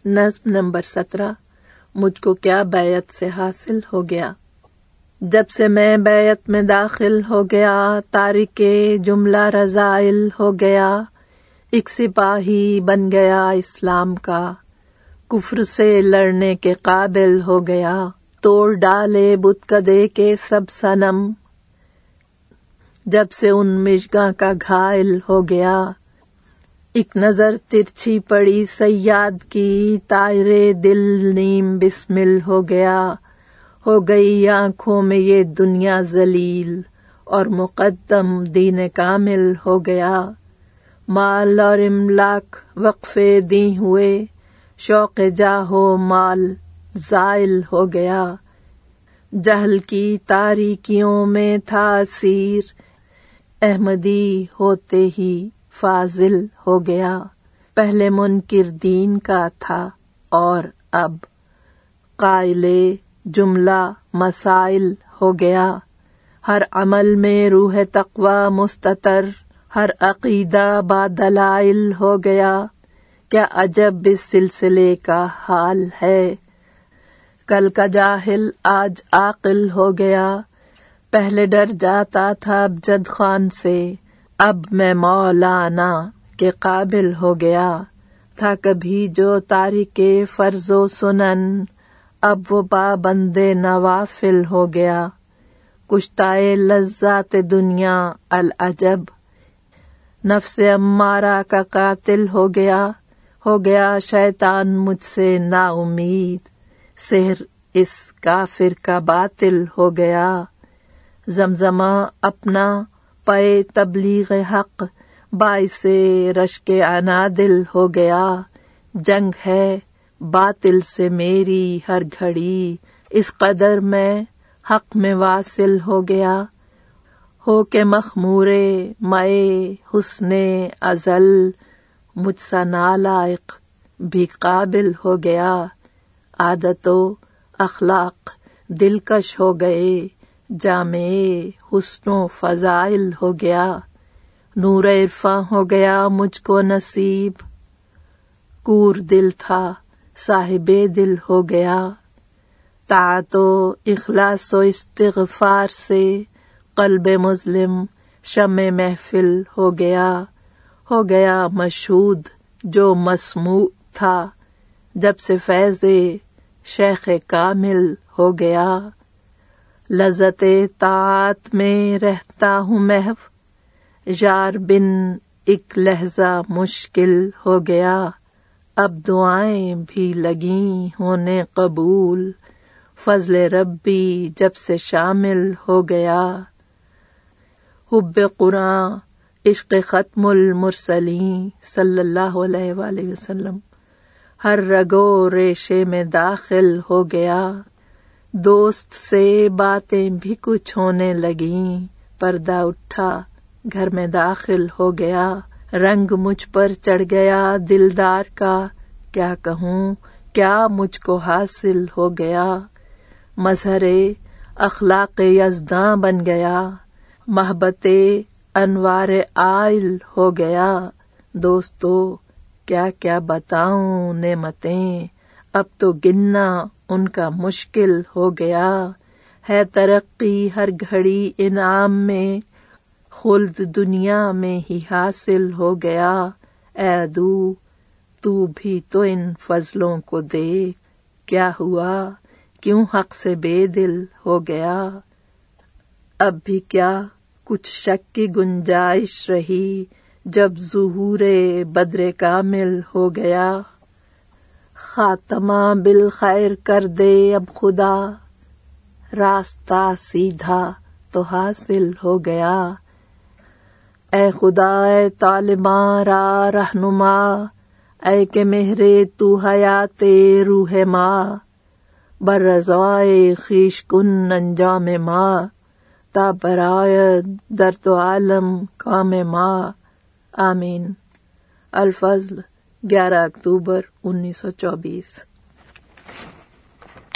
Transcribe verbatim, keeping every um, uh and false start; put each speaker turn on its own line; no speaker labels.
نظم نمبر سترہ، مجھ کو کیا بیعت سے حاصل ہو گیا۔ جب سے میں بیعت میں داخل ہو گیا، تارک جملہ رذائل ہو گیا، ایک سپاہی بن گیا اسلام کا، کفر سے لڑنے کے قابل ہو گیا، توڑ ڈالے بت کدے کے سب صنم، جب سے ان مژگاں کا گھائل ہو گیا۔ ایک نظر ترچھی پڑی صیاد کی، طائر دل نیم بسمل ہو گیا، ہو گئی آنکھوں میں یہ دنیا ذلیل، اور مقدم دین کامل ہو گیا۔ مال اور املاک وقفے دی ہوئے، شوق جاہو مال زائل ہو گیا، جہل کی تاریکیوں میں تھا اسیر، احمدی ہوتے ہی فاضل ہو گیا۔ پہلے منکر دین کا تھا اور اب قائل جملہ مسائل ہو گیا، ہر عمل میں روح تقوی مستتر، ہر عقیدہ با دلائل ہو گیا۔ کیا عجب اس سلسلے کا حال ہے، کل کا جاہل آج عاقل ہو گیا، پہلے ڈر جاتا تھا ابجد خان سے، اب میں مولانا کے قابل ہو گیا، تھا کبھی جو تارک فرض و سنن، اب وہ پابند نوافل ہو گیا، کشتائے لذات دنیا العجب، نفس امارہ کا قاتل ہو گیا، ہو گیا شیطان مجھ سے نا امید، سحر اس کافر کا باطل ہو گیا، زمزمہ اپنا پے تبلیغ حق، باعث رشک عنادل ہو گیا، جنگ ہے باطل سے میری ہر گھڑی، اس قدر میں حق میں واصل ہو گیا، ہو کے مخمورے مئے حسن ازل، مجھ سا نالائق بھی قابل ہو گیا، عادت و اخلاق دلکش ہو گئے، جامع حسن و فضائل ہو گیا، نور عرفاں ہو گیا مجھ کو نصیب، کور دل تھا صاحب دل ہو گیا، طاعت و اخلاص و استغفار سے قلب مظلم شمع محفل ہو گیا، ہو گیا مشہود جو مسموع تھا، جب سے فیض شیخ کامل ہو گیا، لذت طاعت میں رہتا ہوں محو، یار بن ایک لحظہ مشکل ہو گیا، اب دعائیں بھی لگیں ہونے قبول، فضل ربی جب سے شامل ہو گیا، حب قرآن عشق ختم المرسلین صلی اللہ علیہ وآلہ وسلم ہر رگ و ریشے میں داخل ہو گیا، دوست سے باتیں بھی کچھ ہونے لگیں، پردہ اٹھا گھر میں داخل ہو گیا، رنگ مجھ پر چڑھ گیا دلدار کا، کیا کہوں کیا مجھ کو حاصل ہو گیا، مظہر اخلاق یزداں بن گیا، محبت انوار آئل ہو گیا، دوستو کیا کیا بتاؤں نعمتیں، اب تو گننا ان کا مشکل ہو گیا، ہے ترقی ہر گھڑی انعام میں، خلد دنیا میں ہی حاصل ہو گیا، اے عدو تو بھی تو ان فضلوں کو دیکھ، کیا ہوا کیوں حق سے بے دل ہو گیا، اب بھی کیا کچھ شک کی گنجائش رہی، جب ظہور بدر کامل ہو گیا، خاتمہ بالخیر کر دے اب خدا، راستہ سیدھا تو حاصل ہو گیا، اے خدا اے طالباں را رہنما، اے کہ مہر تو حیات روح ما، بر رضائے خویش کن انجام ما، تا برآید در تو عالم کام ما، آمین۔ الفضل گیارہ اکتوبر انیس سو چوبیس۔